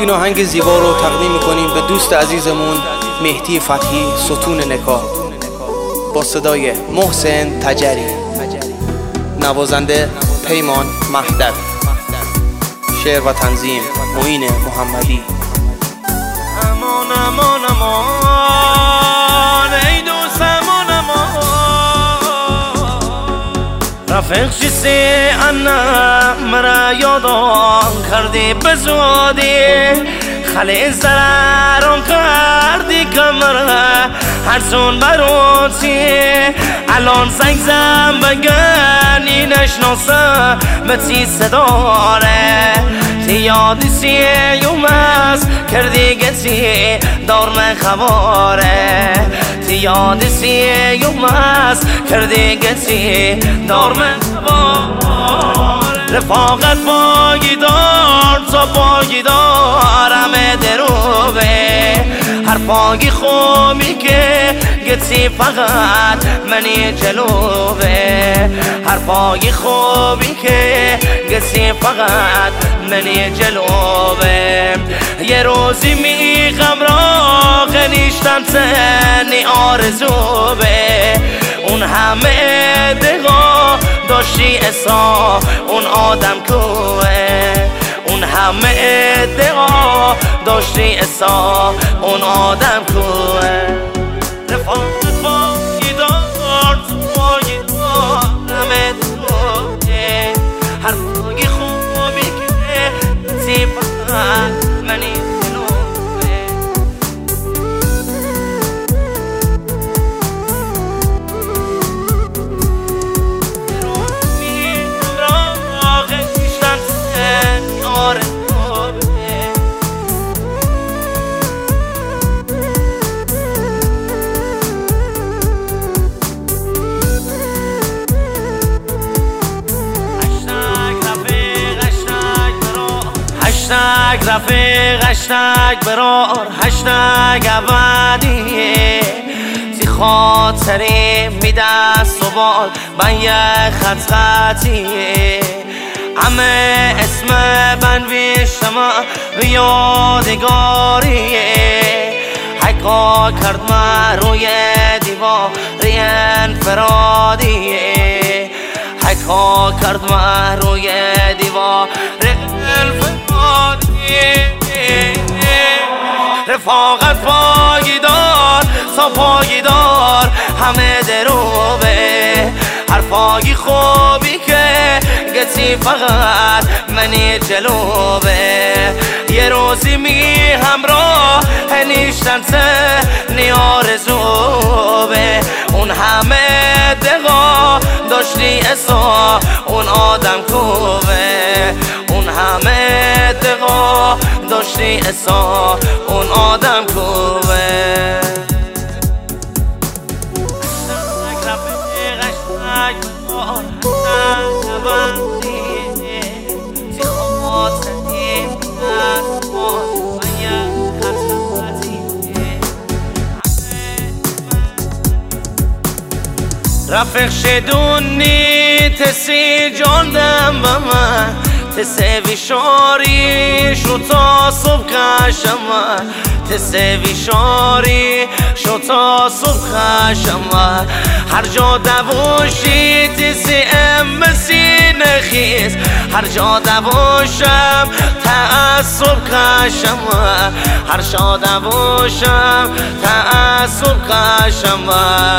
این آهنگ زیبا رو تقدیم میکنیم به دوست عزیزمون مهدی فتحی ستون نکات با صدای محسن تجری، نوازنده پیمان مهدوی، شعر و تنظیم معین محمدی. امان امان امان ای دوست امان امان رفیق چیزی انا مرا یادان کردی بزودی خلی زرارم کردی کمره هرسون بروتی الان زنگ زن بگنی نشناسه متی صداره تی یادی سی یوم است کردی گتی دار من خباره تی یادی سی یوم است کردی گتی دار من خباره رفاقت پاگیدار تا پاگیدار همه دروبه هر پاگی خوبی که گتی فقط منی جلوبه هر پاگی خوبی که گتی فقط منی جلوبه یه روزی میخم را غنیشتم سنی آرزوبه اون همه دقا داشتی اصا اون آدم کوه اون همه دقا داشتی اصا اون آدم کوه رفاقت پاگیدار پاگیدار همه دقایه هر پاگی خوبی که زیبان منی هشتگ رفیق هشتگ برار هشتگ ابدیه تی خاطری میده سوال من یه خط خطیه همه اسم بنویشتم یادگاریه حکا کرد من روی دیواری انفرادیه حکا کرد من روی دیواری رفاقت پاگیدار تا پاگیدار همه دروبه هر پاگی خوبی که گتی فقط منی جلوبه یه روزی می همراه نیشتن سنی آرزوبه اون همه دقا داشتی اصا اون آدم کوبه اون همه دقا داشتی اصا اون آدم کوبه رفیق شدونی تسی جاندم با من تسوی شاری شو تا صبح خشم تسوی شاری شو تا صبح خشم هر جا دوشی تسی امسی نخیز هر جا دوشم تعصب خشم هر جا دوشم تعصب خشم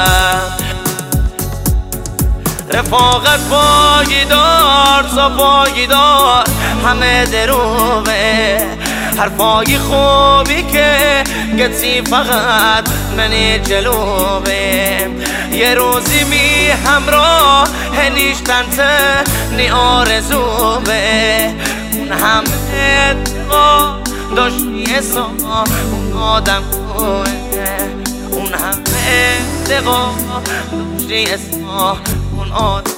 رفاقت پاگیدار تا پاگیدار همه دروبه هر پاگی خوبی که گتی فقط منی جلوبه یه روزی می همراه نیشتن تنی آرزوبه اون همه دقا داشتی اصا اون آدم کوه اون همه دقا داشتی اصا اون آدم